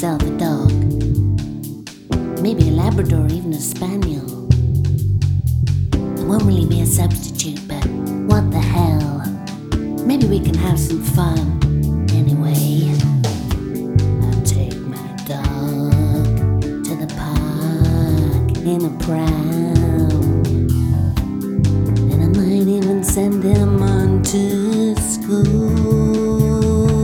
myself a dog. Maybe a Labrador or even a Spaniel. It won't really be a substitute, but what the hell? Maybe we can have some fun. Anyway, I'll take my dog to the park in a pram. And I might even send him on to school.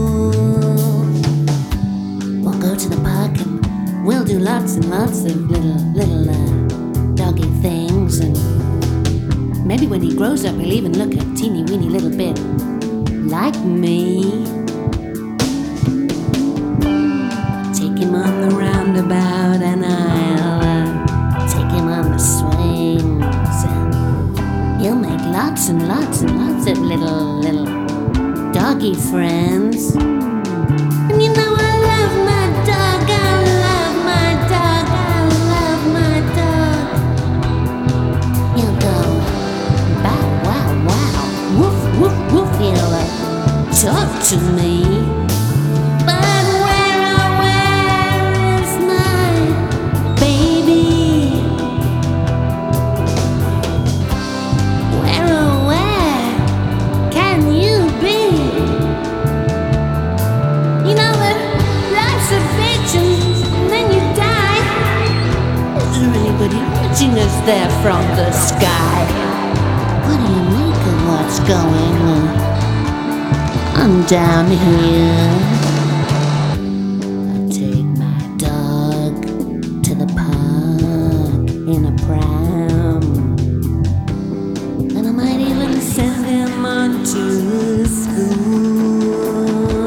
We'll go to the park and we'll do lots and lots of little doggy things. And maybe when he grows up, he'll even look a teeny weeny little bit like me. Take him on the roundabout and I'll take him on the swings. And he'll make lots and lots and lots of little doggy friends. And you know I love my dog, I love my dog, I love my dog. He'll go bow wow wow, woof woof woof. He'll talk to me. But where is my baby? Where can you be? You know that life's a bitch and then you die. Is there anybody watching us there from the sky? What do you make of what's going on? I'm down here. I take my dog to the park in a pram. And I might even send him on to school.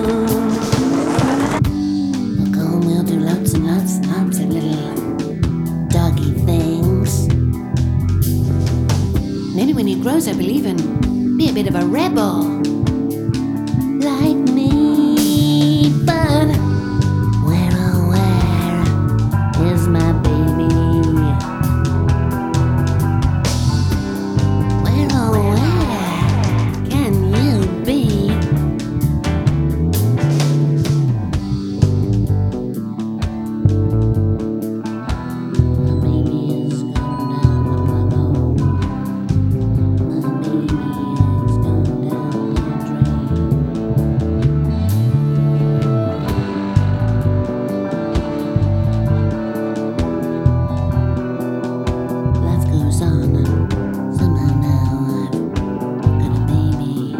We'll go and we'll do lots and lots and lots of little doggy things. Maybe when he grows up he'll even be a bit of a rebel like me. But where oh where is my baby? Where oh where can you be? My baby is gone down the block hole. My baby is gone down the drain. Life goes on and somehow now I've got a baby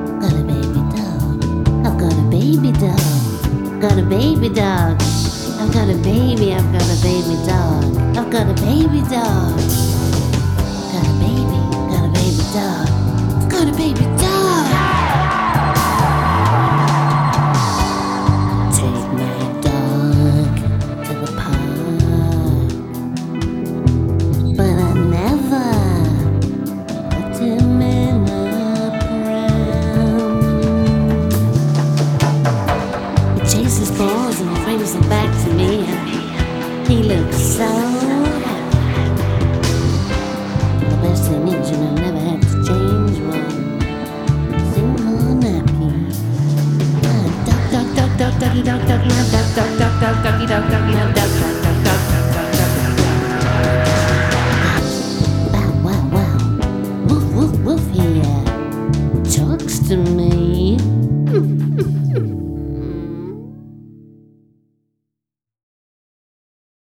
dog. I've got a baby dog. Got a baby dog. I've got a baby dog. I've got a baby dog. Got a baby dog. I've got a baby dog. Take my dog to the park, but I never put him in a pram. He chases balls and brings them back to me, and he looks so happy. The best thing is, you know, never had to change one single nappy. Duck, duck, duck, duck, ducky, duck, ducky, duck, duck, duck, duck, duck, ducky, duck, ducky, duck, duck.